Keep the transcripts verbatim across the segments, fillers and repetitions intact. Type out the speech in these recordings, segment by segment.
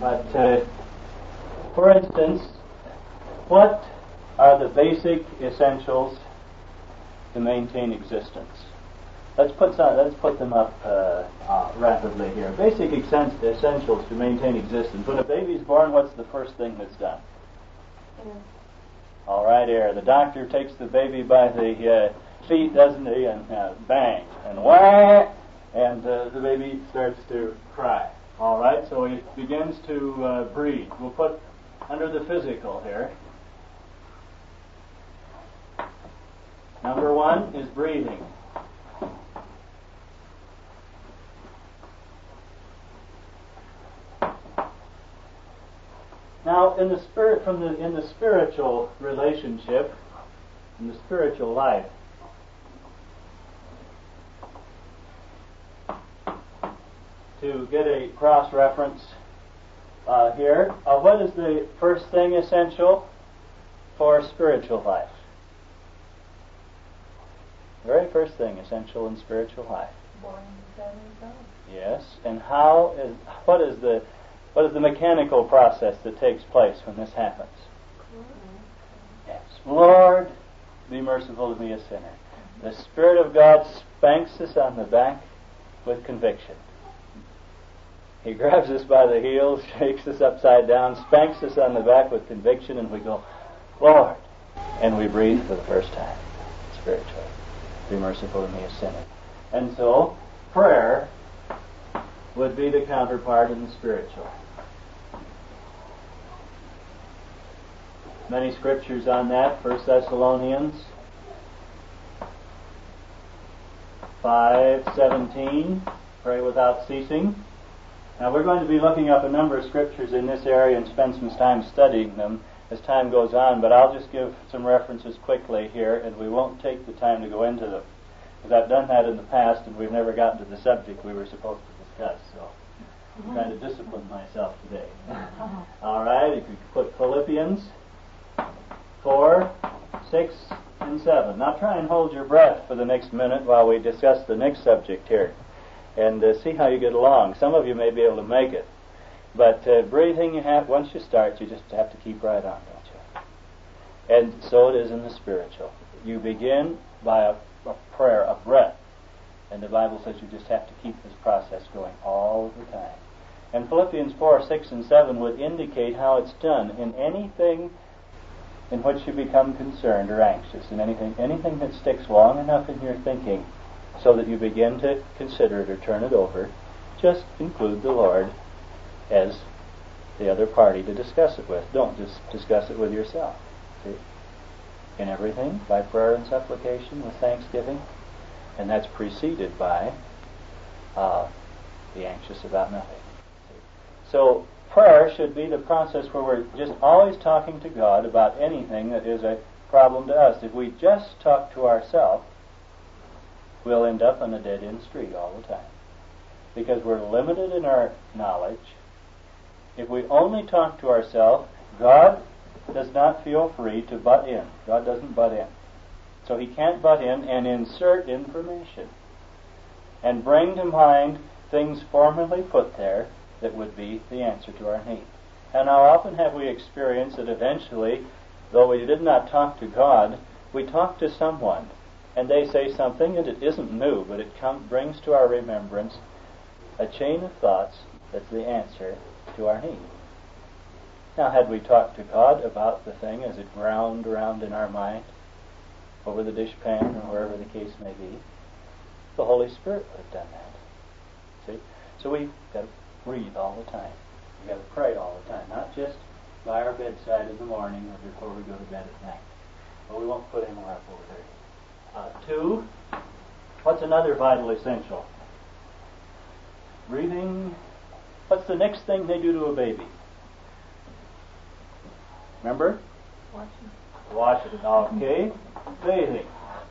But, uh, for instance, what are the basic essentials to maintain existence? Let's put some, let's put them up uh, uh, rapidly here. Basic essen- essentials to maintain existence. When a baby's born, what's the first thing that's done? Air. All right, air. The doctor takes the baby by the uh, feet, doesn't he? And uh, bang and wah, and uh, the baby starts to cry. All right, so it begins to uh, breathe. We'll put under the physical here. Number one is breathing. Now, in the spirit, from the in the spiritual relationship, in the spiritual life, to get a cross-reference uh, here, uh, what is the first thing essential for spiritual life? The very first thing essential in spiritual life. Born seven God. Yes, and how is what is the what is the mechanical process that takes place when this happens? Mm-hmm. Yes, Lord, be merciful to me, a sinner. The Spirit of God spanks us on the back with conviction. He grabs us by the heels, shakes us upside down, spanks us on the back with conviction, and we go, Lord, and we breathe for the first time spiritually. Be merciful to me, a sinner. And so, prayer would be the counterpart in the spiritual. Many scriptures on that. First Thessalonians five seventeen, pray without ceasing. Now we're going to be looking up a number of scriptures in this area and spend some time studying them as time goes on, but I'll just give some references quickly here, and we won't take the time to go into them, because I've done that in the past and we've never gotten to the subject we were supposed to discuss, so I'm trying to discipline myself today. All right, if you put Philippians four, six, and seven. Now try and hold your breath for the next minute while we discuss the next subject here, and uh, see how you get along. Some of you may be able to make it, but uh, breathing, you have once you start, you just have to keep right on, don't you? And so it is in the spiritual. You begin by a, a prayer, a breath, and the Bible says you just have to keep this process going all the time. And Philippians four, six, and seven would indicate how it's done in anything in which you become concerned or anxious, in anything anything that sticks long enough in your thinking so that you begin to consider it or turn it over. Just include the Lord as the other party to discuss it with. Don't just discuss it with yourself. See? In everything, by prayer and supplication, with thanksgiving, and that's preceded by uh, be anxious about nothing. See? So prayer should be the process where we're just always talking to God about anything that is a problem to us. If we just talk to ourselves, we'll end up on a dead-end street all the time, because we're limited in our knowledge. If we only talk to ourselves, God does not feel free to butt in. God doesn't butt in. So He can't butt in and insert information and bring to mind things formerly put there that would be the answer to our need. And how often have we experienced that eventually, though we did not talk to God, we talk to someone, and they say something, and it isn't new, but it com- brings to our remembrance a chain of thoughts that's the answer to our need. Now, had we talked to God about the thing as it ground around in our mind, over the dishpan or wherever the case may be, the Holy Spirit would have done that. See? So we've got to breathe all the time. We've got to pray all the time, not just by our bedside in the morning or before we go to bed at night. Well, we won't put any more up over there. Uh, two, what's another vital essential? Breathing. What's the next thing they do to a baby? Remember? Washing. Washing. Okay. Bathing.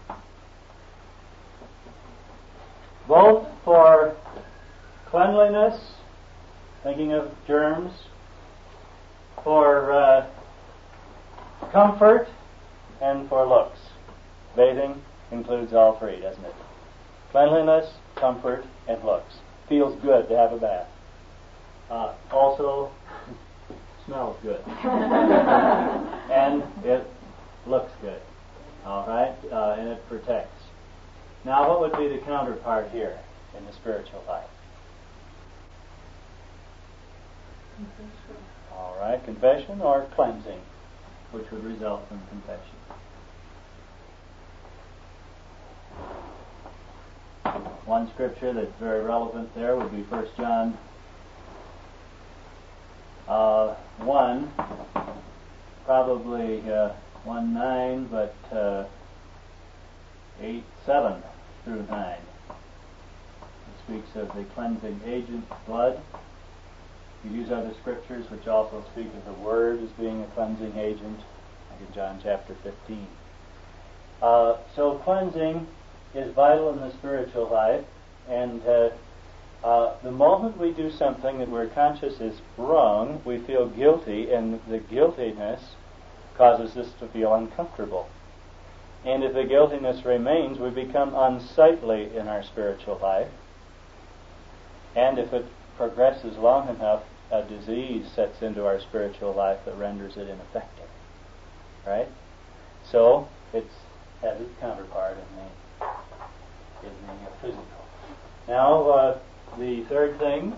Both for cleanliness, thinking of germs, for uh, comfort, and for looks. Bathing includes all three, doesn't it? Cleanliness, comfort, and looks. Feels good to have a bath. Uh, also, good. And it looks good. All right? Uh, and it protects. Now, what would be the counterpart here in the spiritual life? Confession. All right, confession or cleansing, which would result from confession. One scripture that's very relevant there would be First John uh, one, probably uh, one nine, but uh, eight seven through nine. It speaks of the cleansing agent, blood. You use other scriptures which also speak of the Word as being a cleansing agent, like in John chapter fifteen. Uh, so cleansing is vital in the spiritual life, and uh, uh, the moment we do something that we're conscious is wrong, we feel guilty, and the guiltiness causes us to feel uncomfortable. And if the guiltiness remains, we become unsightly in our spiritual life. And if it progresses long enough, a disease sets into our spiritual life that renders it ineffective. Right? So, it's has its counterpart in the, in the physical. Now, uh, the third thing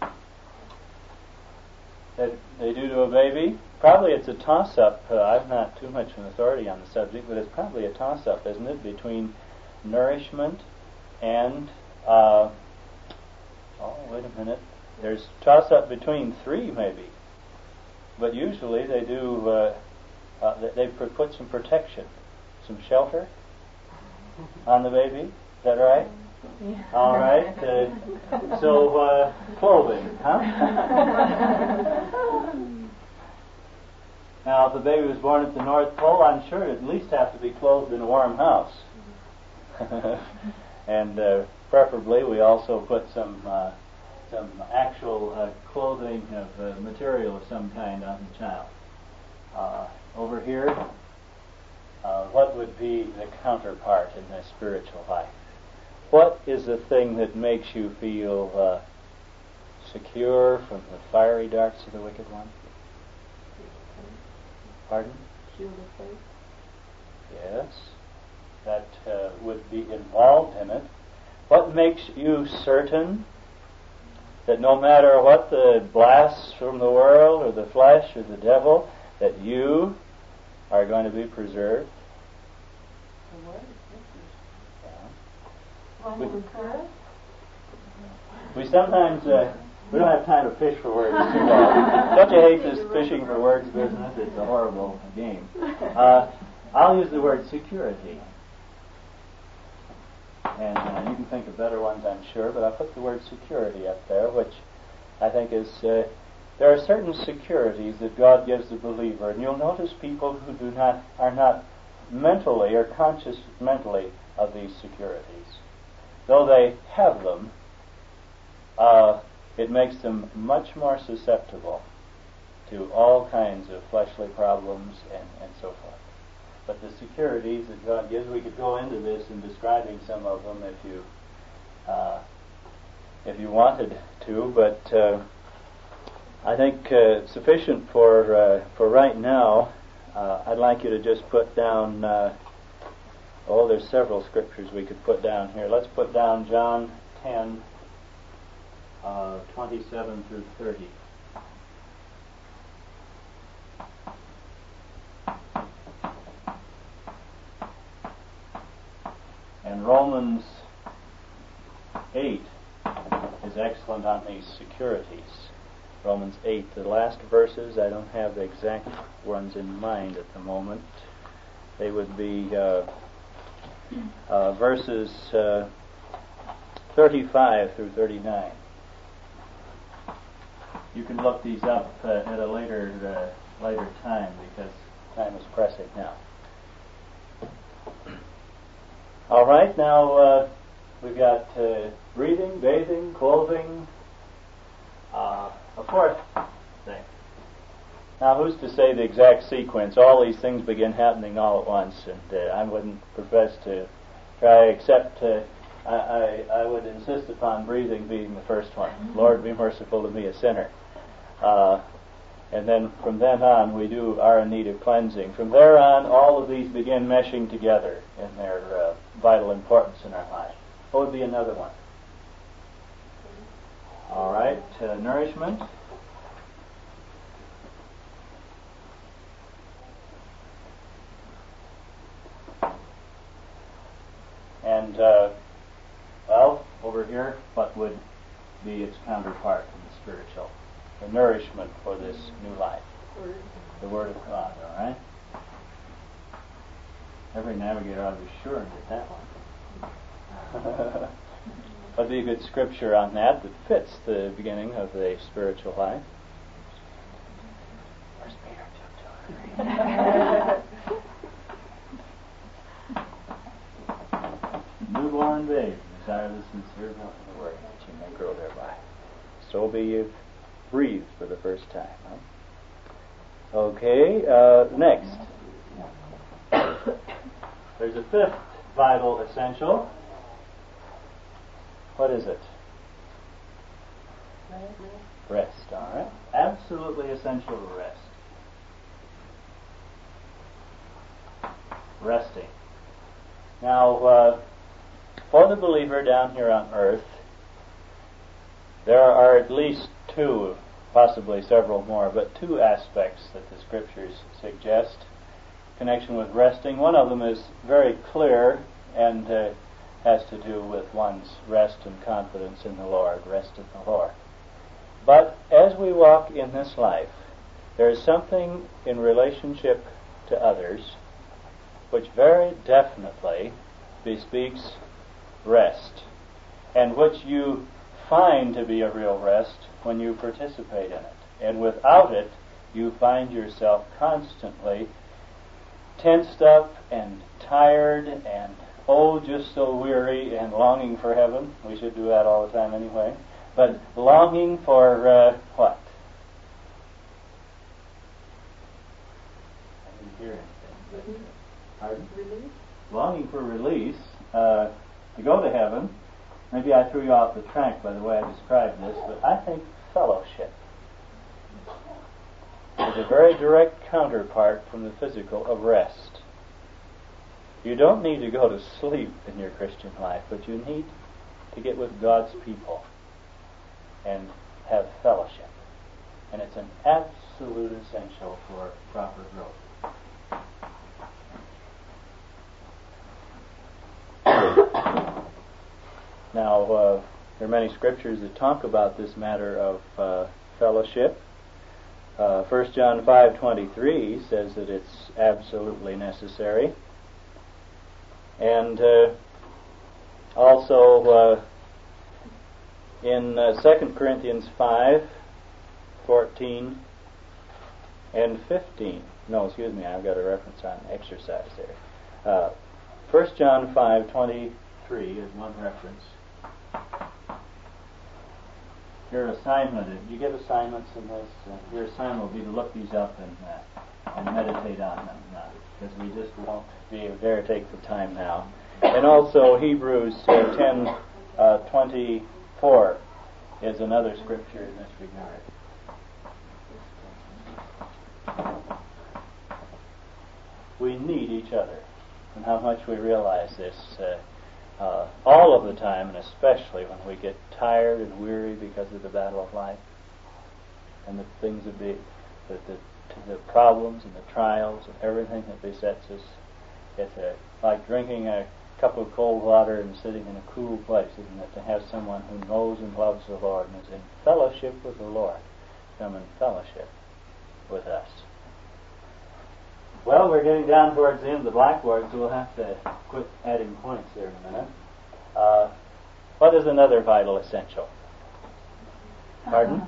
that they do to a baby, probably it's a toss-up. Uh, I'm not too much an authority on the subject, but it's probably a toss-up, isn't it, between nourishment and, uh, oh, wait a minute, there's toss-up between three, maybe. But usually they do, uh, uh, they put some protection, some shelter on the baby. Is that right? Yeah. All right. Uh, so, uh, clothing, huh? Now, if the baby was born at the North Pole, I'm sure it'd at least have to be clothed in a warm house. And uh, preferably, we also put some uh, some actual uh, clothing of uh, material of some kind on the child. Uh, over here, uh, what would be the counterpart in the spiritual life? What is the thing that makes you feel uh, secure from the fiery darts of the wicked one? Pardon? Shield of faith. Yes. That uh, would be involved in it. What makes you certain that no matter what the blasts from the world or the flesh or the devil, that you are going to be preserved? The word. Yeah. One with God. We sometimes, uh, we don't have time to fish for words too long. Don't you hate this fishing for words business? It's a horrible game. Uh, I'll use the word security. And uh, you can think of better ones, I'm sure, but I put the word security up there, which I think is, uh, there are certain securities that God gives the believer, and you'll notice people who do not, are not mentally or conscious mentally of these securities. Though they have them, uh, it makes them much more susceptible to all kinds of fleshly problems and, and so forth. But the securities that God gives, we could go into this in describing some of them if you uh, if you wanted to, but uh, I think uh, sufficient for uh, for right now. Uh, I'd like you to just put down, uh, oh, there's several scriptures we could put down here. Let's put down John ten, uh, twenty-seven through thirty. And Romans eight is excellent on these securities. Romans eight, the last verses, I don't have the exact ones in mind at the moment. They would be uh, uh, verses uh, thirty-five through thirty-nine. You can look these up uh, at a later uh, later time because time is pressing now. All right, now uh, we've got uh, breathing, bathing, clothing, uh, a fourth thing. Now, who's to say the exact sequence? All these things begin happening all at once, and uh, I wouldn't profess to try, except uh, I, I, I would insist upon breathing being the first one. Lord, be merciful to me, a sinner. Uh, And then from then on, we do are in need of cleansing. From there on, all of these begin meshing together in their uh, vital importance in our life. What would be another one? All right, uh, nourishment. And, uh, well, over here, what would be its counterpart in the spiritual? The nourishment for this new life. Word. The Word of God, all right? Every navigator ought to be sure and get that one. What'd be a good scripture on that that fits the beginning of the spiritual life? First Peter two two. Newborn babe, desire the sincere milk of the Word, that you may grow thereby. So be you breathed for the first time. Huh? Okay, uh, next. There's a fifth vital essential. What is it? Rest, all right. Absolutely essential to rest. Resting. Now, uh, for the believer down here on earth, there are at least two, possibly several more, but two aspects that the Scriptures suggest in connection with resting. One of them is very clear and uh, has to do with one's rest and confidence in the Lord, rest in the Lord. But as we walk in this life, there is something in relationship to others which very definitely bespeaks rest, and which you find to be a real rest when you participate in it. And without it, you find yourself constantly tensed up and tired and, oh, just so weary and longing for heaven. We should do that all the time anyway. But longing for uh, what? I didn't hear anything. Pardon? Release? Longing for release, uh, to go to heaven. Maybe I threw you off the track by the way I described this, but I think fellowship is a very direct counterpart from the physical of rest. You don't need to go to sleep in your Christian life, but you need to get with God's people and have fellowship. And it's an absolute essential for proper growth. Now, uh, there are many scriptures that talk about this matter of uh, fellowship. Uh, First John five twenty-three says that it's absolutely necessary. And uh, also uh, in uh, Second Corinthians five fourteen and fifteen. No, excuse me, I've got a reference on exercise there. Uh, First John five twenty-three is one reference. Your assignment, if you get assignments in this, uh, your assignment will be to look these up and, uh, and meditate on them, because we just won't be able to take the time now. And also Hebrews uh, ten twenty-four is another scripture in this regard. We need each other, and how much we realize this uh, uh, all of the time, and especially when we get tired and weary because of the battle of life and the things that be, the, the, the problems and the trials and everything that besets us. It's a, like drinking a cup of cold water and sitting in a cool place, isn't it? To have someone who knows and loves the Lord and is in fellowship with the Lord come in fellowship with us. Well, we're getting down towards the end of the blackboard, so we'll have to quit adding points there in a minute. Uh, what is another vital essential? Pardon?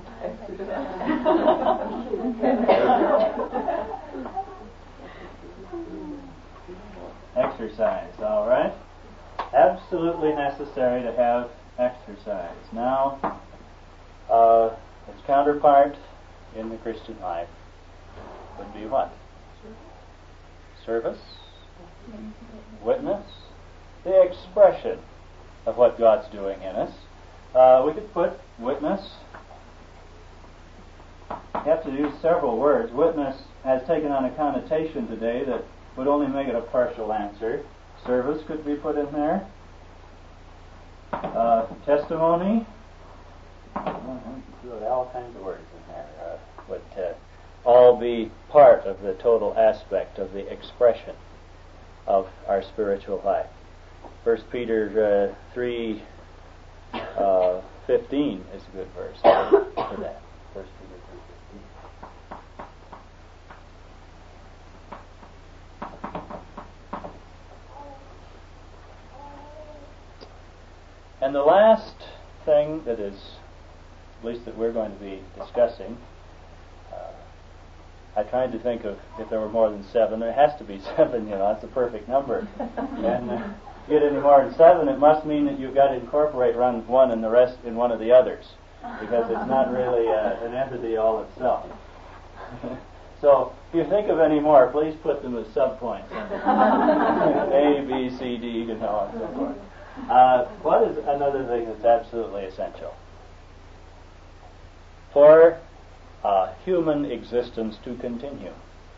Exercise, all right. Absolutely necessary to have exercise. Now, uh, its counterpart in the Christian life would be what? Service, witness, the expression of what God's doing in us. Uh, we could put witness You have to use several words. Witness has taken on a connotation today that would only make it a partial answer. Service could be put in there. Uh, testimony. All kinds of words in there uh, would uh, all be part of the total aspect of the expression of our spiritual life. First Peter uh, three uh, fifteen is a good verse for that. First Peter three fifteen. And the last thing that is, at least that we're going to be discussing, uh, I tried to think of if there were more than seven. There has to be seven, you know, that's the perfect number. And uh, if you get any more than seven, it must mean that you've got to incorporate run one and the rest in one of the others, because it's not really uh, an entity all itself. So if you think of any more, please put them as subpoints. A, B, C, D, you know, and so forth. Uh, what is another thing that's absolutely essential? For uh, human existence to continue.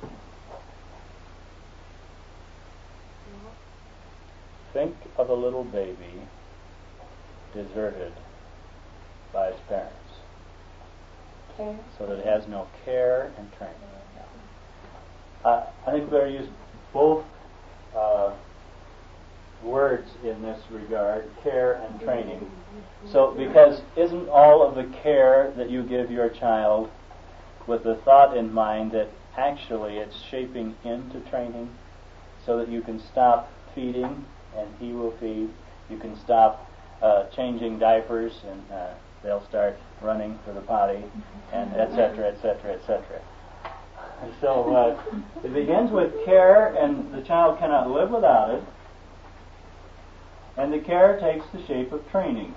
Think of a little baby deserted by its parents. Okay. So that it has no care and training. Uh, I think we better use both uh, words in this regard, care and training. So, because isn't all of the care that you give your child with the thought in mind that actually it's shaping into training, so that you can stop feeding and he will feed, you can stop uh, changing diapers and uh, they'll start running for the potty, and et cetera, et cetera, et cetera. So uh, it begins with care, and the child cannot live without it. And the care takes the shape of training.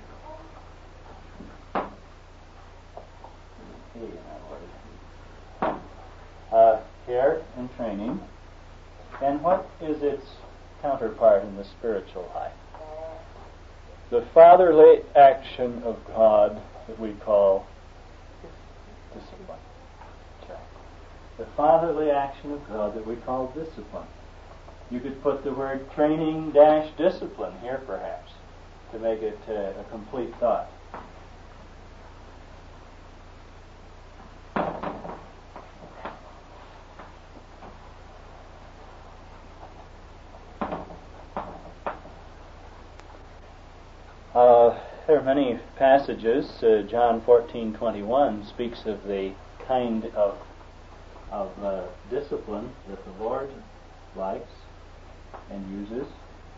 Uh, care and training. And what is its counterpart in the spiritual life? The fatherly action of God that we call discipline. The fatherly action of God that we call discipline. You could put the word training dash discipline here, perhaps, to make it uh, a complete thought. Uh, there are many passages. Uh, John fourteen twenty-one speaks of the kind of of uh, discipline that the Lord likes and uses.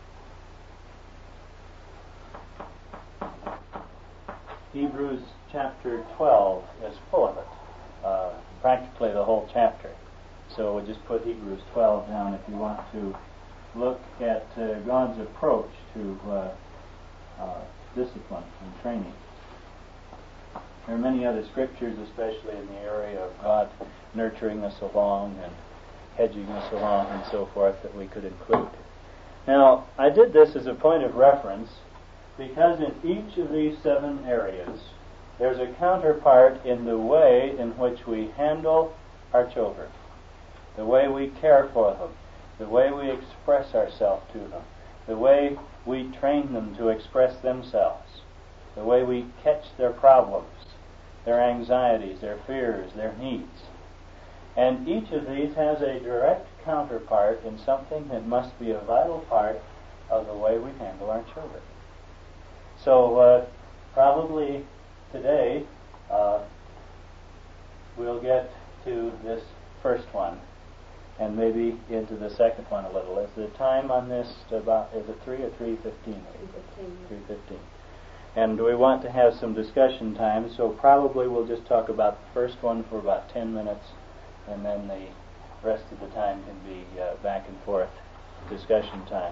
Hebrews chapter twelve is full of it, uh, practically the whole chapter. So we'll just put Hebrews twelve down if you want to look at uh, God's approach to uh, uh, discipline and training. There are many other scriptures, especially in the area of God nurturing us along and hedging us along and so forth, that we could include. Now, I did this as a point of reference because in each of these seven areas there's a counterpart in the way in which we handle our children, the way we care for them, the way we express ourselves to them, the way we train them to express themselves, the way we catch their problems, their anxieties, their fears, their needs. And each of these has a direct counterpart in something that must be a vital part of the way we handle our children. So uh, probably today uh, we'll get to this first one and maybe into the second one a little. Is the time on this about, is it three or three fifteen? three fifteen. And we want to have some discussion time, so probably we'll just talk about the first one for about ten minutes, and then the rest of the time can be uh, back and forth discussion time.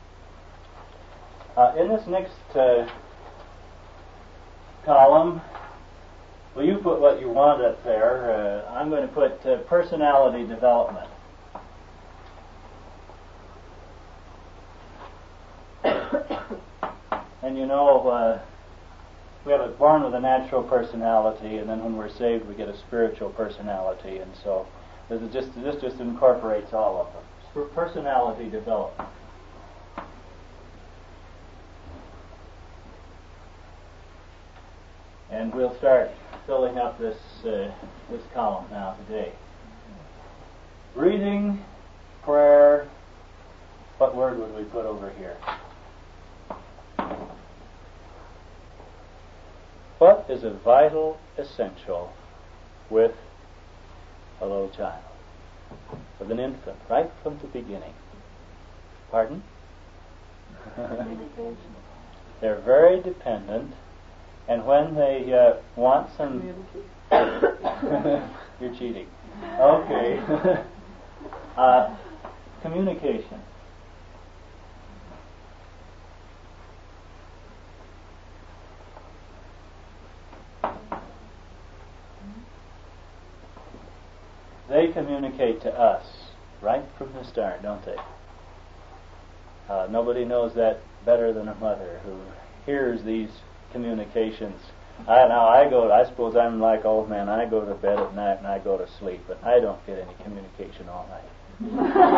Uh, in this next uh, column, well, you put what you want up there. Uh, I'm going to put uh, personality development. And you know, uh, we have it born with a natural personality, and then when we're saved, we get a spiritual personality, and so this is just this just incorporates all of them. For personality development. And we'll start filling up this uh, this column now today. Reading, prayer. What word would we put over here? What is a vital essential with a little child, with an infant, right from the beginning? Pardon? They're very dependent, and when they uh, want some... You're cheating. Okay. uh, communication. They communicate to us right from the start, don't they? Uh, nobody knows that better than a mother who hears these communications. I now I go. I suppose I'm like old man. I go to bed at night and I go to sleep, but I don't get any communication all night.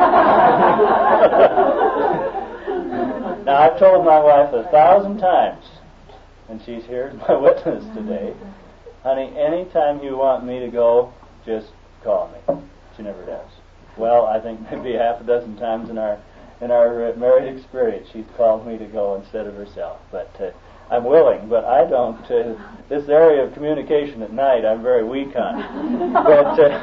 Now I've told my wife a thousand times, and she's here as my witness today. Honey, anytime you want me to go, just call me. She never does. Well, I think maybe half a dozen times in our in our uh, married experience, she's called me to go instead of herself. But uh, I'm willing, but I don't. Uh, this area of communication at night, I'm very weak on. But uh,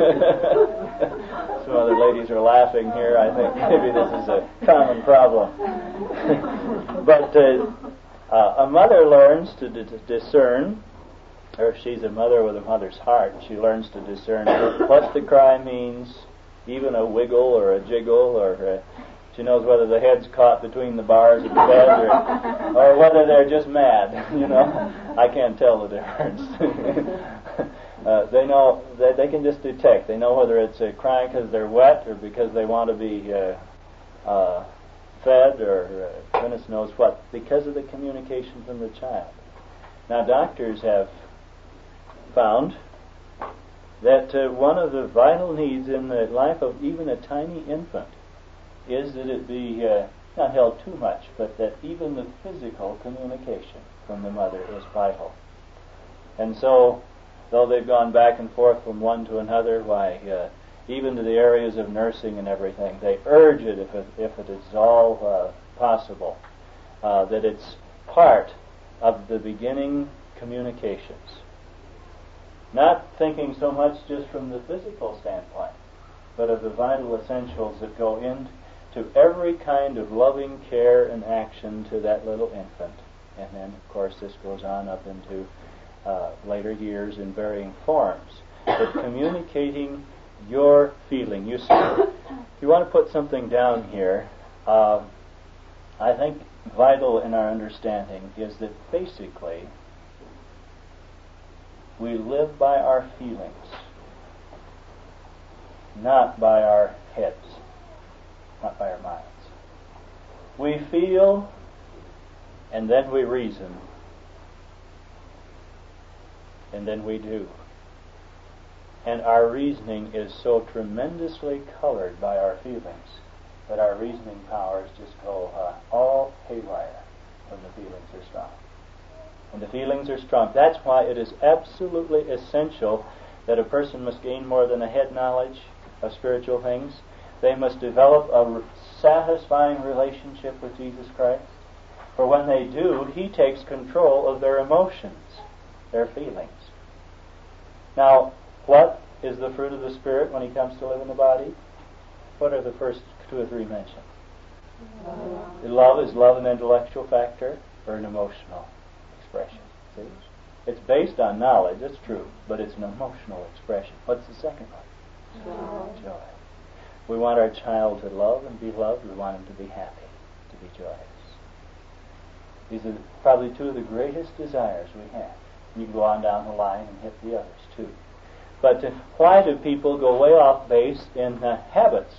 some other ladies are laughing here. I think maybe this is a common problem. But uh, uh, a mother learns to d- discern. Or if she's a mother with a mother's heart, she learns to discern what the cry means, even a wiggle or a jiggle, or uh, she knows whether the head's caught between the bars of the bed, or, or whether they're just mad. You know, I can't tell the difference. uh, they know that they can just detect. They know whether it's uh, crying because they're wet or because they want to be uh, uh, fed, or uh, goodness knows what, because of the communication from the child. Now, doctors have found that uh, one of the vital needs in the life of even a tiny infant is that it be uh, not held too much, but that even the physical communication from the mother is vital. And so, though they've gone back and forth from one to another, why, uh, even to the areas of nursing and everything, they urge it if it, if it is all uh, possible, uh, that it's part of the beginning communications. Not thinking so much just from the physical standpoint, but of the vital essentials that go into every kind of loving care and action to that little infant. And then, of course, this goes on up into uh, later years in varying forms. But communicating your feeling. You see, if you want to put something down here, uh, I think vital in our understanding is that basically we live by our feelings, not by our heads, not by our minds. We feel, and then we reason, and then we do. And our reasoning is so tremendously colored by our feelings that our reasoning powers just go uh, all haywire when the feelings are strong. When the feelings are strong. That's why it is absolutely essential that a person must gain more than a head knowledge of spiritual things. They must develop a satisfying relationship with Jesus Christ. For when they do, He takes control of their emotions, their feelings. Now, what is the fruit of the Spirit when He comes to live in the body? What are the first two or three mentioned? Love. Love is love an intellectual factor or an emotional expression? See? It's based on knowledge, that's true, but it's an emotional expression. What's the second one? Joy. Joy. We want our child to love and be loved. We want him to be happy, to be joyous. These are probably two of the greatest desires we have. You can go on down the line and hit the others too. But uh, why do people go way off base in uh, habits?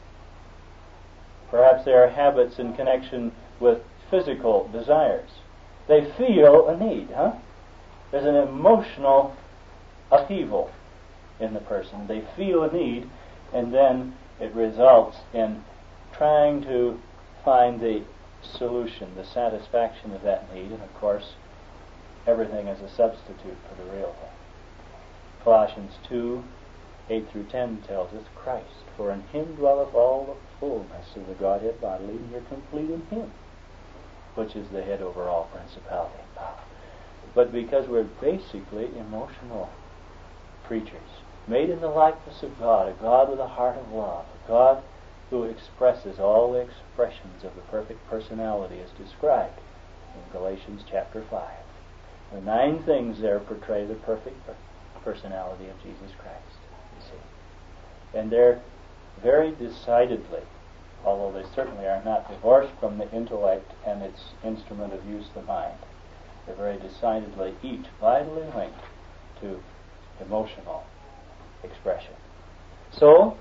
Perhaps there are habits in connection with physical desires. they feel a need, huh? There's an emotional upheaval in the person. They feel a need, and then it results in trying to find the solution, the satisfaction of that need, and of course, everything is a substitute for the real thing. Colossians two, eight through ten tells us, Christ, for in Him dwelleth all the fullness of the Godhead bodily, and you're complete in Him, which is the head over all principality and power. But because we're basically emotional creatures, made in the likeness of God, a God with a heart of love, a God who expresses all the expressions of the perfect personality as described in Galatians chapter five. The nine things there portray the perfect personality of Jesus Christ, you see. And they're very decidedly, although they certainly are not divorced from the intellect and its instrument of use, the mind, they're very decidedly each vitally linked to emotional expression. So,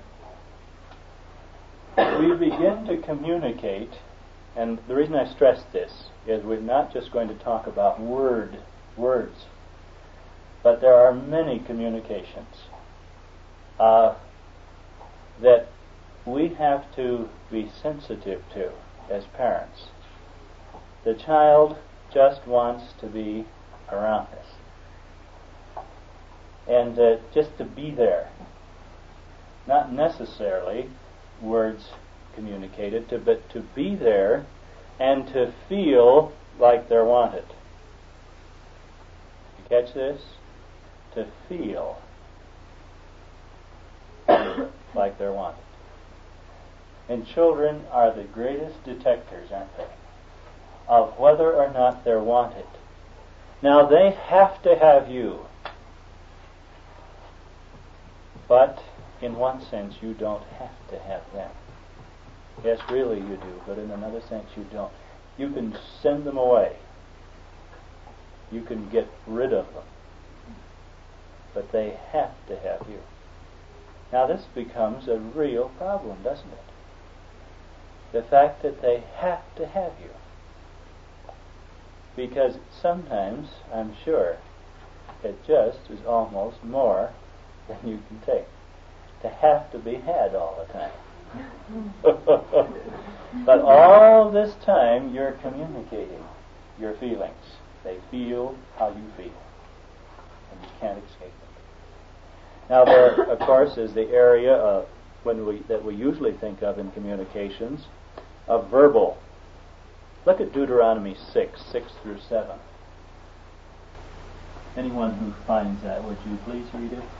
we begin to communicate, and the reason I stress this is we're not just going to talk about word, words, but there are many communications uh, that we have to be sensitive to as parents. The child just wants to be around us, and uh, just to be there. Not necessarily words communicated, to, but to be there and to feel like they're wanted. You catch this? To feel like they're wanted. And children are the greatest detectors, aren't they, of whether or not they're wanted. Now, they have to have you, but in one sense you don't have to have them. Yes, really you do, but in another sense you don't. You can send them away. You can get rid of them. But they have to have you. Now this becomes a real problem, doesn't it? The fact that they have to have you. Because sometimes, I'm sure, it just is almost more than you can take. To have to be had all the time. But all this time you're communicating your feelings. They feel how you feel. And you can't escape it. Now there, of course, is the area of, when we, that we usually think of in communications, of verbal. Look at Deuteronomy six, six through seven. Anyone who finds that, would you please read it?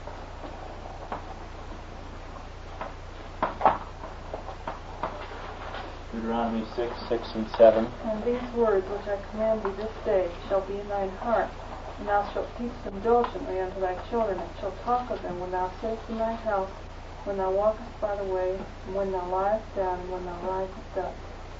Deuteronomy six, six and seven. And these words which I command thee this day shall be in thine heart, and thou shalt teach them diligently unto thy children, and shalt talk of them when thou sittest in thy house, when thou walkest by the way, and when thou liest down, and when thou risest up.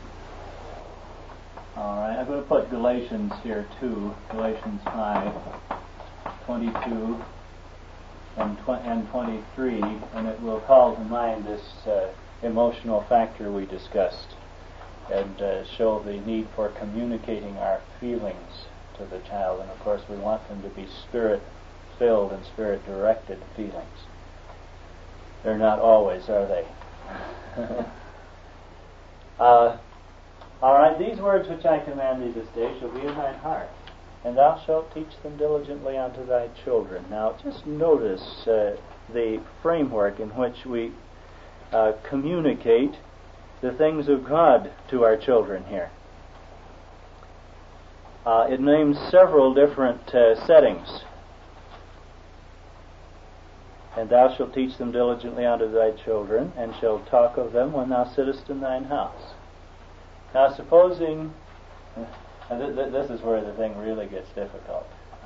All right, I'm going to put Galatians here too. Galatians five, twenty-two and, tw- and twenty-three, and it will call to mind this uh, emotional factor we discussed, and uh, show the need for communicating our feelings to the child. And of course we want them to be spirit-filled and spirit-directed feelings. They're not always, are they? uh, all right, these words which I command thee this day shall be in thine heart, and thou shalt teach them diligently unto thy children. Now just notice uh, the framework in which we uh, communicate the things of God to our children here. Uh, it names several different uh, settings. And thou shalt teach them diligently unto thy children, and shalt talk of them when thou sittest in thine house. Now supposing, and th- th- this is where the thing really gets difficult.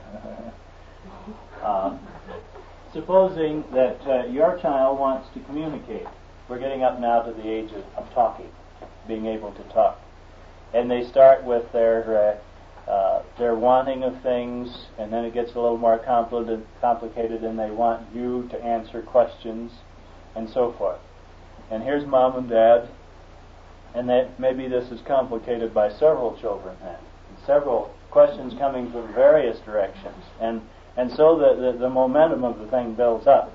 um, supposing that uh, your child wants to communicate. We're getting up now to the age of, of talking, being able to talk. And they start with their uh, uh, their wanting of things, and then it gets a little more compli- complicated, and they want you to answer questions, and so forth. And here's mom and dad, and that maybe this is complicated by several children then, and several questions coming from various directions. And and so the, the, the momentum of the thing builds up.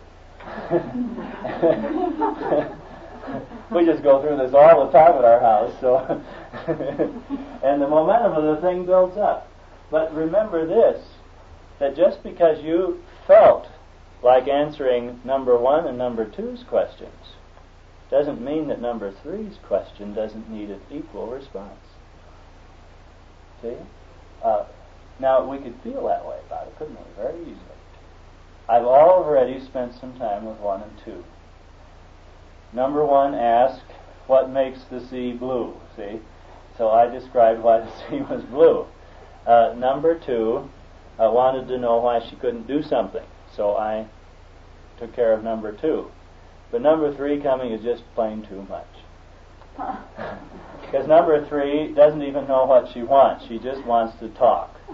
We just go through this all the time at our house, so and the momentum of the thing builds up. But remember this, that just because you felt like answering number one and number two's questions doesn't mean that number three's question doesn't need an equal response. See? Uh, now, we could feel that way about it, couldn't we? Very easily. I've already spent some time with one and two. Number one asked, what makes the sea blue? See? So I described why the sea was blue. Uh, number two uh, wanted to know why she couldn't do something. So I took care of number two. But number three coming is just plain too much. Because number three doesn't even know what she wants. She just wants to talk. uh,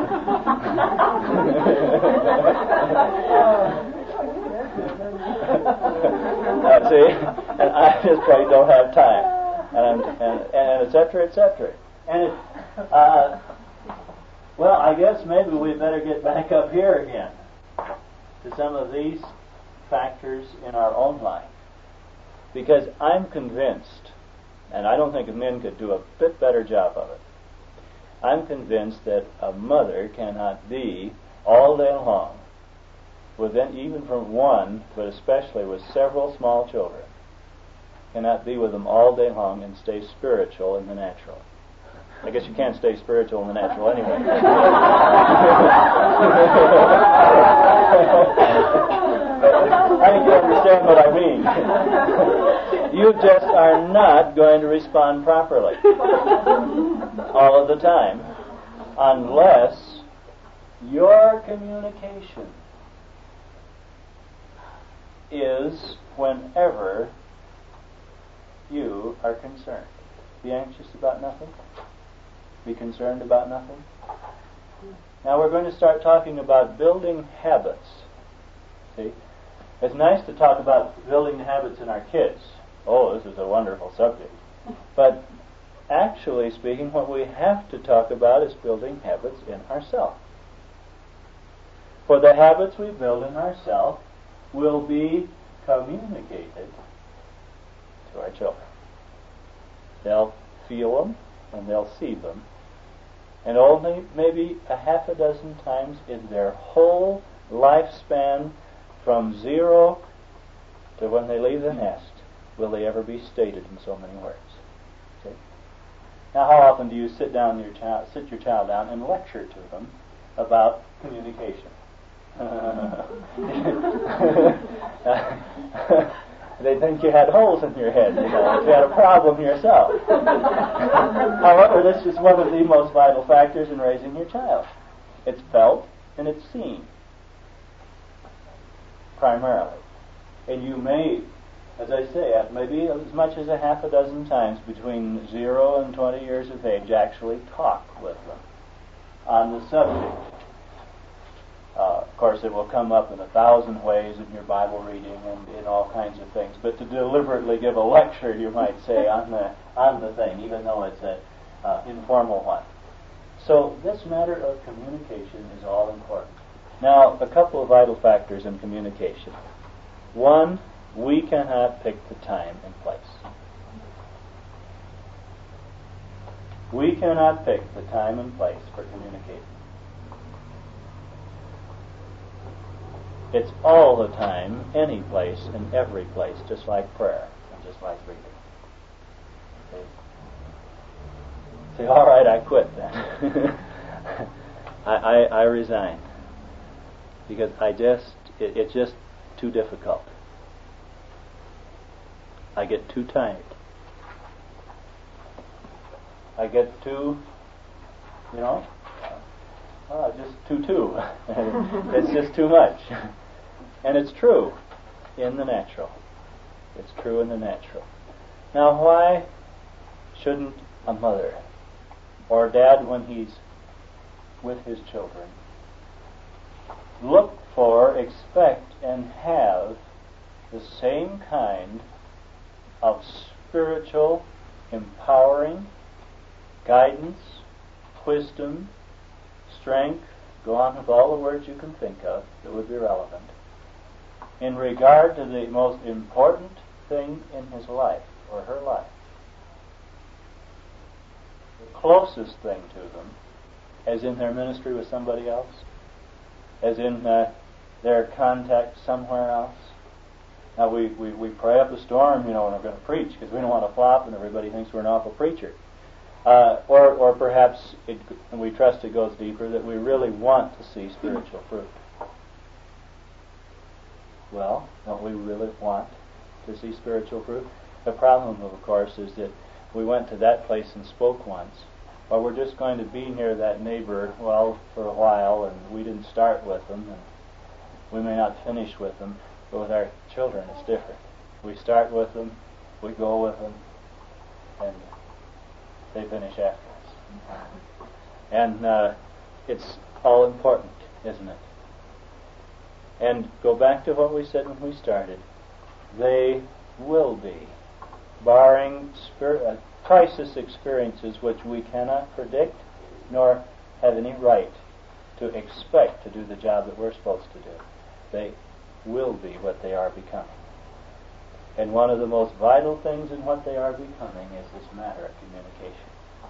see, and I just plain don't have time, and I'm, and, and et cetera, et cetera. And it, uh, well, I guess maybe we better get back up here again to some of these factors in our own life, because I'm convinced, and I don't think men could do a bit better job of it. I'm convinced that a mother cannot be all day long within, even from one, but especially with several small children, cannot be with them all day long and stay spiritual in the natural. I guess you can't stay spiritual in the natural anyway. I think you understand what I mean. You just are not going to respond properly all of the time unless your communication is whenever you are concerned. Be anxious about nothing. Be concerned about nothing. Now we're going to start talking about building habits. See? It's nice to talk about building habits in our kids. Oh, this is a wonderful subject. But actually speaking, what we have to talk about is building habits in ourselves. For the habits we build in ourselves will be communicated to our children. They'll feel them and they'll see them. And only maybe a half a dozen times in their whole lifespan, from zero to when they leave the nest, will they ever be stated in so many words. See? Now, how often do you sit down your child, sit your child down and lecture to them about communication? They think you had holes in your head, you know, if you had a problem yourself. However, this is one of the most vital factors in raising your child. It's felt and it's seen, primarily. And you may, as I say, maybe as much as a half a dozen times between zero and twenty years of age, actually talk with them on the subject. Uh, of course, it will come up in a thousand ways in your Bible reading and in all kinds of things. But to deliberately give a lecture, you might say, on the on the thing, even though it's an uh, informal one. So this matter of communication is all important. Now, a couple of vital factors in communication. One, we cannot pick the time and place. We cannot pick the time and place for communicating. It's all the time, any place, in every place, just like prayer and just like reading. Okay. Say, all right, I quit then. I, I, I resign. Because I just, it, it's just too difficult. I get too tired. I get too, you know, uh, just too too. It's just too much. And it's true in the natural. It's true in the natural. Now, why shouldn't a mother or a dad, when he's with his children, look for, expect, and have the same kind of spiritual empowering, guidance, wisdom, strength, go on with all the words you can think of that would be relevant, in regard to the most important thing in his life, or her life. The closest thing to them, as in their ministry with somebody else, as in uh, their contact somewhere else. Now we, we, we pray up a storm, you know, when we're going to preach, because we don't want to flop and everybody thinks we're an awful preacher. Uh, or, or perhaps, it, and we trust it goes deeper, that we really want to see spiritual fruit. Well, don't we really want to see spiritual fruit? The problem, of course, is that we went to that place and spoke once. Well, we're just going to be near that neighbor, well, for a while, and we didn't start with them, and we may not finish with them, but with our children it's different. We start with them, we go with them, and they finish after us. And uh, it's all important, isn't it? And go back to what we said when we started. They will be, barring spirit, uh, crisis experiences which we cannot predict nor have any right to expect to do the job that we're supposed to do. They will be what they are becoming. And one of the most vital things in what they are becoming is this matter of communication.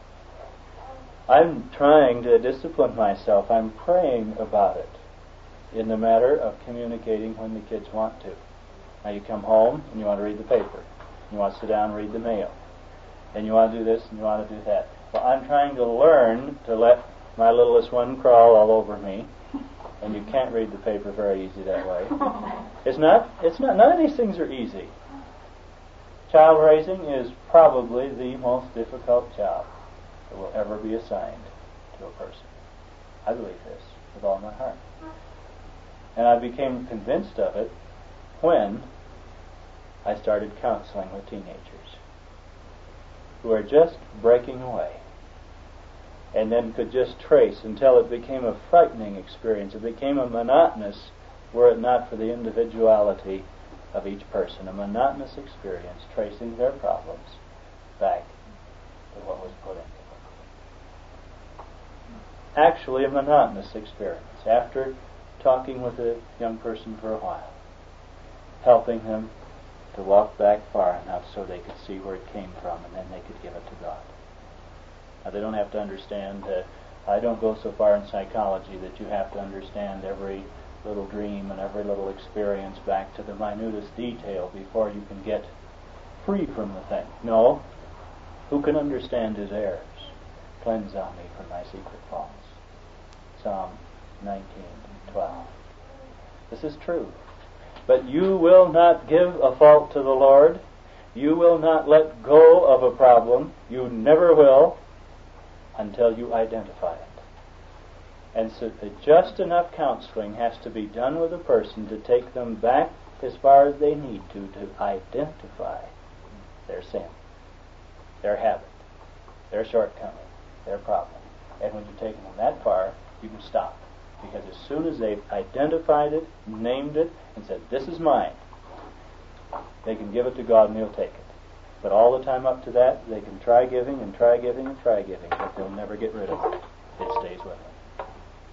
I'm trying to discipline myself. I'm praying about it in the matter of communicating when the kids want to. Now you come home and you want to read the paper. You want to sit down and read the mail. And you want to do this and you want to do that. Well, I'm trying to learn to let my littlest one crawl all over me. And you can't read the paper very easy that way. It's not, it's not, none of these things are easy. Child raising is probably the most difficult job that will ever be assigned to a person. I believe this with all my heart. And I became convinced of it when I started counseling with teenagers who are just breaking away, and then could just trace until it became a frightening experience. It became a monotonous, were it not for the individuality of each person, a monotonous experience tracing their problems back to what was put into them. Actually a monotonous experience. After talking with a young person for a while, helping them to walk back far enough so they could see where it came from, and then they could give it to God. Now, they don't have to understand, uh, I don't go so far in psychology that you have to understand every little dream and every little experience back to the minutest detail before you can get free from the thing. No. Who can understand his errors? Cleanse on me from my secret faults. Psalm nineteen twelve. This is true. But you will not give a fault to the Lord. You will not let go of a problem. You never will until you identify it. And so just enough counseling has to be done with a person to take them back as far as they need to to identify their sin, their habit, their shortcoming, their problem. And when you've taken them that far, you can stop. Because as soon as they've identified it, named it, and said, this is mine, they can give it to God and He'll take it. But all the time up to that, they can try giving and try giving and try giving, but they'll never get rid of it. It stays with them.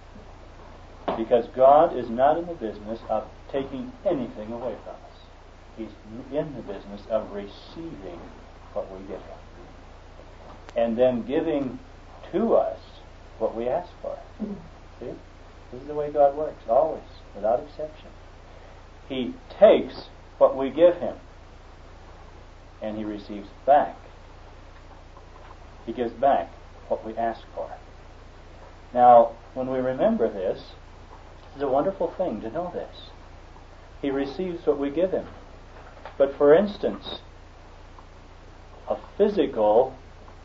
Because God is not in the business of taking anything away from us. He's in the business of receiving what we give Him. And then giving to us what we ask for. See? This is the way God works, always, without exception. He takes what we give Him, and He receives back. He gives back what we ask for. Now, when we remember this, it's a wonderful thing to know this. He receives what we give Him. But for instance, a physical,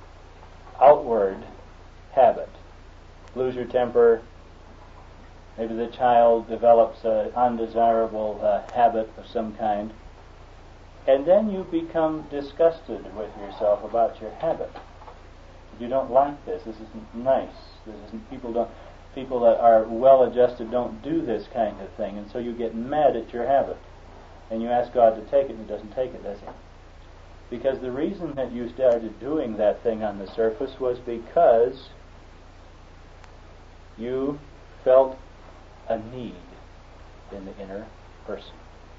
outward habit, lose your temper, maybe the child develops an undesirable uh, habit of some kind, and then you become disgusted with yourself about your habit. You don't like this. This isn't nice. This isn't. People don't. People that are well-adjusted don't do this kind of thing, and so you get mad at your habit, and you ask God to take it, and He doesn't take it, does He? Because the reason that you started doing that thing on the surface was because you felt a need in the inner person.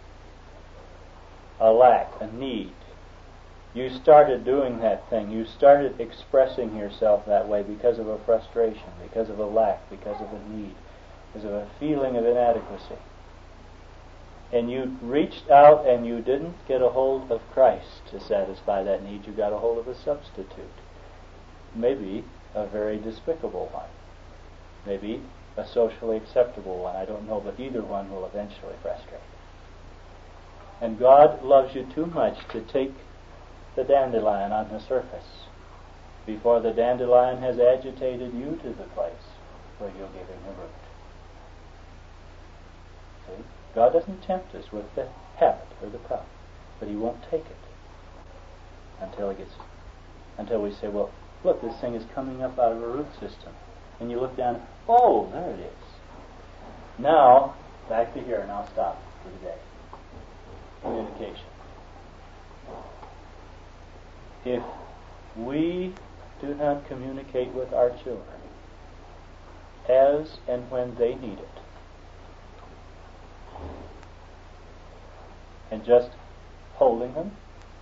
A lack, a need. You started doing that thing. You started expressing yourself that way because of a frustration, because of a lack, because of a need, because of a feeling of inadequacy. And you reached out and you didn't get a hold of Christ to satisfy that need. You got a hold of a substitute. Maybe a very despicable one. Maybe a socially acceptable one. I don't know, but either one will eventually frustrate. And God loves you too much to take the dandelion on the surface before the dandelion has agitated you to the place where you'll give him a root. See? God doesn't tempt us with the habit or the cup, but he won't take it until it gets, until we say, well, look, this thing is coming up out of a root system. And you look down, oh, there it is. Now, back to here, and I'll stop for the day. Communication. If we do not communicate with our children as and when they need it, and just holding them,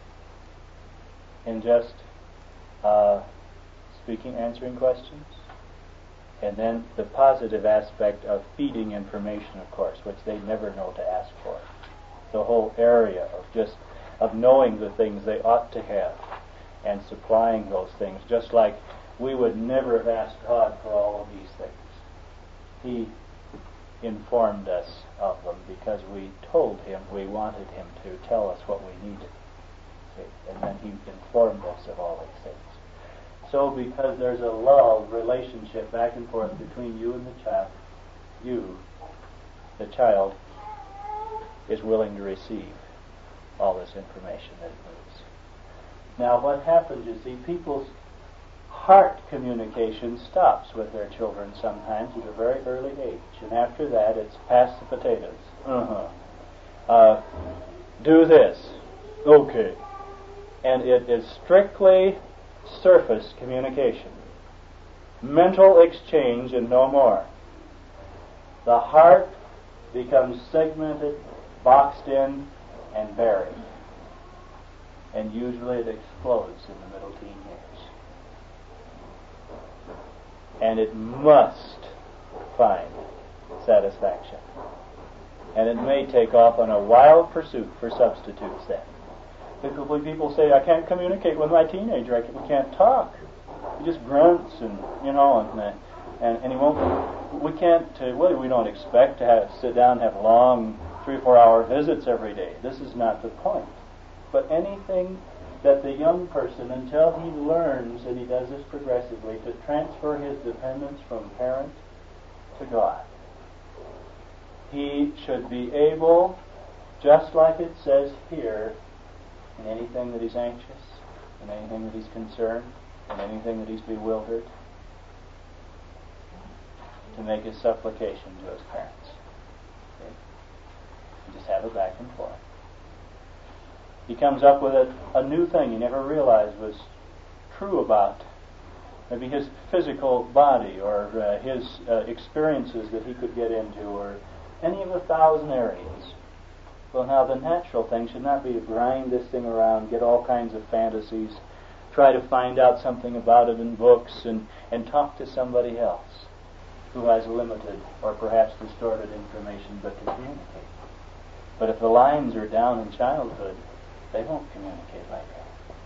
and just uh, speaking, answering questions, and then the positive aspect of feeding information, of course, which they never know to ask for. The whole area of just of knowing the things they ought to have and supplying those things, just like we would never have asked God for all of these things. He informed us of them because we told him we wanted him to tell us what we needed. See? And then he informed us of all these things. So because there's a love relationship back and forth between you and the child, you, the child, is willing to receive all this information that it needs. Now what happens, you see, people's heart communication stops with their children sometimes at a very early age, and after that it's pass the potatoes. Uh-huh. Uh, do this. Okay. And it is strictly surface communication. Mental exchange and no more. The heart becomes segmented, boxed in, and buried. And usually it explodes in the middle teen years. And it must find satisfaction. And it may take off on a wild pursuit for substitutes then. Typically people say, I can't communicate with my teenager, I can't, we can't talk. He just grunts and, you know, and and, and he won't, we can't, uh, well, we don't expect to have, sit down and have long three or four hour visits every day. This is not the point. But anything that the young person, until he learns, and he does this progressively, to transfer his dependence from parent to God, he should be able, just like it says here, in anything that he's anxious, in anything that he's concerned, in anything that he's bewildered, to make his supplication to his parents. Okay? And just have it back and forth. He comes up with a, a new thing he never realized was true about maybe his physical body or uh, his uh, experiences that he could get into or any of a thousand areas. Well, now the natural thing should not be to grind this thing around, get all kinds of fantasies, try to find out something about it in books and, and talk to somebody else who has limited or perhaps distorted information but can communicate. But if the lines are down in childhood, they won't communicate like that.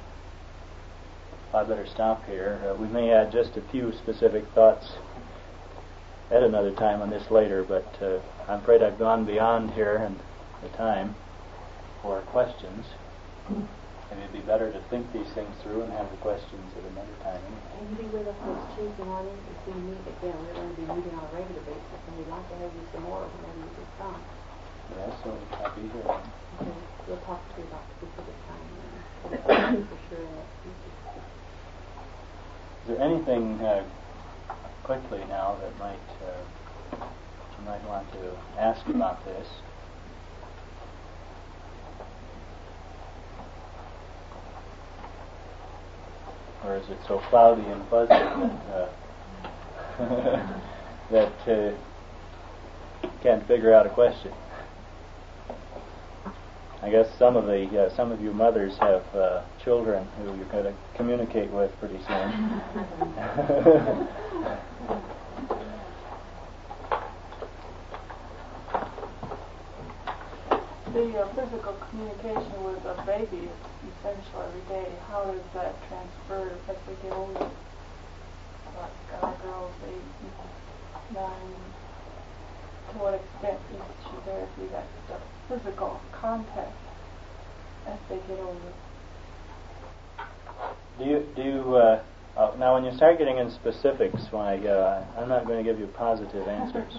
I better stop here. Uh, we may add just a few specific thoughts at another time on this later, but uh, I'm afraid I've gone beyond here and the time for questions. And it'd be better to think these things through and have the questions at another time. Can you be with us this Tuesday morning? If we meet again, we're going to be meeting on a regular basis, and we'd like to have you some more whenever you get done. Yes, so I'll be here. Okay, we'll talk to you about the specific time and for sure next week. Is there anything uh, quickly now that might uh, you might want to ask about this? Or is it so cloudy and fuzzy that uh, that uh, can't figure out a question. I guess some of the uh, some of you mothers have uh, children who you're going to communicate with pretty soon. The uh, physical communication with a baby is essential every day. How does that transfer as we get older? Like our girls, eight, nine. To what extent is she there to be that uh, physical contact as they get older? Do you do you uh, uh, now when you start getting in specifics? Why uh, I'm not going to give you positive answers.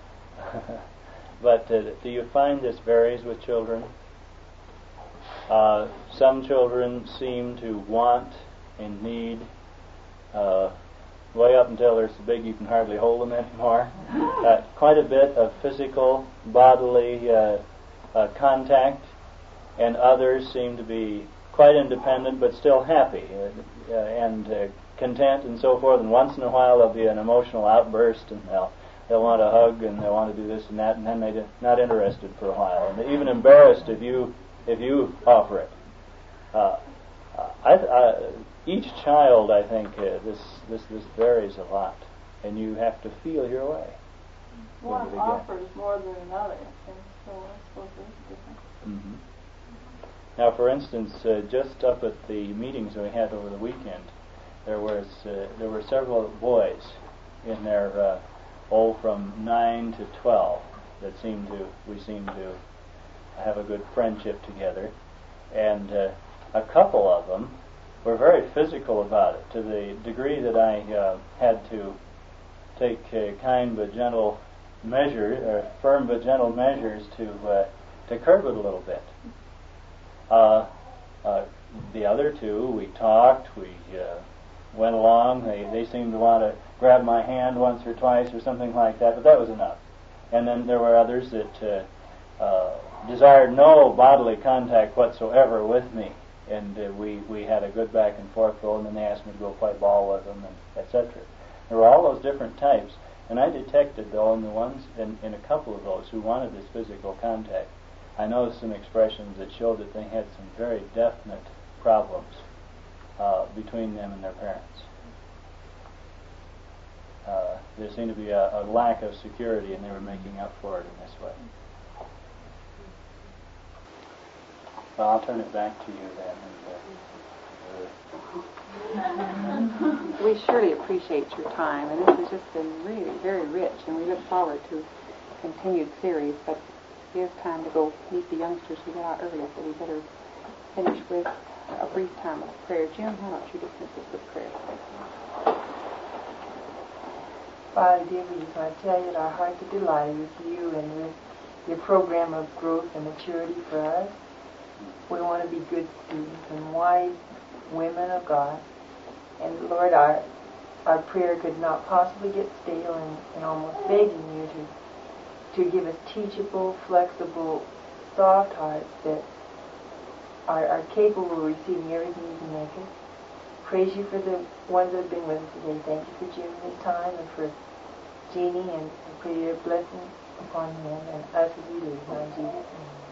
But uh, do you find this varies with children? Uh, some children seem to want and need, uh, way up until they're so big you can hardly hold them anymore, uh, quite a bit of physical, bodily uh, uh, contact, and others seem to be quite independent but still happy uh, uh, and uh, content and so forth, and once in a while there'll be an emotional outburst and they'll They'll want a hug and they'll want to do this and that, and then they're not interested for a while, and they're even embarrassed if you if you offer it. Uh, I, I, each child, I think, uh, this this this varies a lot, and you have to feel your way. One offers more than another, and so I suppose there's a difference. Mm-hmm. Now, for instance, uh, just up at the meetings we had over the weekend, there was uh, there were several boys in their uh, oh, from nine to twelve that seemed to, we seemed to have a good friendship together. And uh, a couple of them were very physical about it, to the degree that I uh, had to take uh, kind but gentle measures, or firm but gentle measures to uh, to curb it a little bit. Uh, uh, the other two, we talked, we uh, went along, they, they seemed to want to grab my hand once or twice or something like that, but that was enough. And then there were others that uh, uh, desired no bodily contact whatsoever with me, and uh, we, we had a good back and forth go, and then they asked me to go play ball with them, and et cetera. There were all those different types, and I detected, though, in the ones, in, in a couple of those who wanted this physical contact, I noticed some expressions that showed that they had some very definite problems uh, between them and their parents. Uh, there seemed to be a, a lack of security, and they were making up for it in this way. Well, I'll turn it back to you then. And, uh, we surely appreciate your time, and this has just been really very rich, and we look forward to a continued series. But here's time to go meet the youngsters who got out earlier, so we better finish with a brief time of prayer. Jim, why don't you dismiss us with prayer? Father dear, we just want to tell you that our hearts are delighted with you and with your program of growth and maturity for us. We want to be good students and wise women of God. And Lord, our our prayer could not possibly get stale and, and almost begging you to to give us teachable, flexible, soft hearts that are, are capable of receiving everything you can make us. Praise you for the ones that have been with us today. Thank you for Jim this time and for Jeannie, and I pray your blessing upon him and us as we leave. In Jesus' name.